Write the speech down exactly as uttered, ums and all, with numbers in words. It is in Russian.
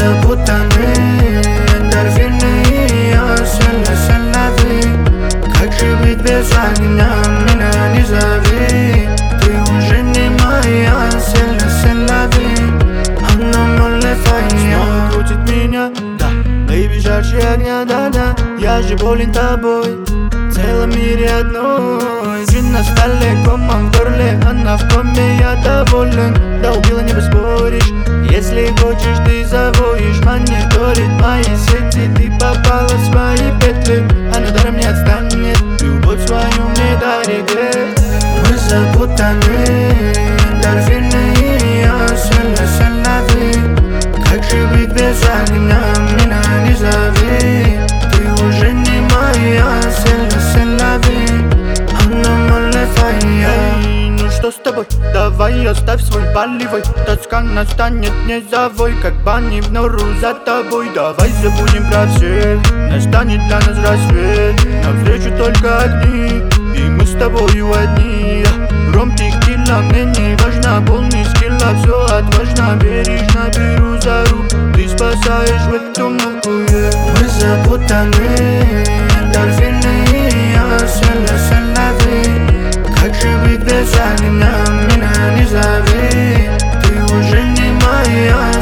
запутаны, эндорфины и я сильно-сильно. Как же быть без огня, меня не зови. Ты уже не моя, сильно-сильно. Она снова крутит меня, да. Бэйби, жарче огня, да-да. Я же болен тобой, в целом мире одной. Джин на столе, кома в горле, она в коме, я доволен. Да убила, не поспоришь. Если хочешь, ты завоишь. Мониторит мои сети, ты попала в свои петли. Она даром не отстанет, любовь свою мне дарит. Мы запутаны, эндорфины и я сильно-сильно. Как же быть без огня, меня не зови. Ты уже не моя, сильно-сильно. Она моя. Ну что с тобой? Давай оставь свой болевой. Тоска настанет, не завой, как бани в нору за тобой. Давай забудем про всех, настанет для нас рассвет. Навстречу только огни, и мы с тобою одни. Ром, текила, мне не важно, полный скилла. Все отважно, бережно беру за руку. Ты спасаешь в эту муку, yeah. Мы запутаны, эндорфины и я сильно-сильно. Как же быть без огня, меня не зови. Ты уже не моя.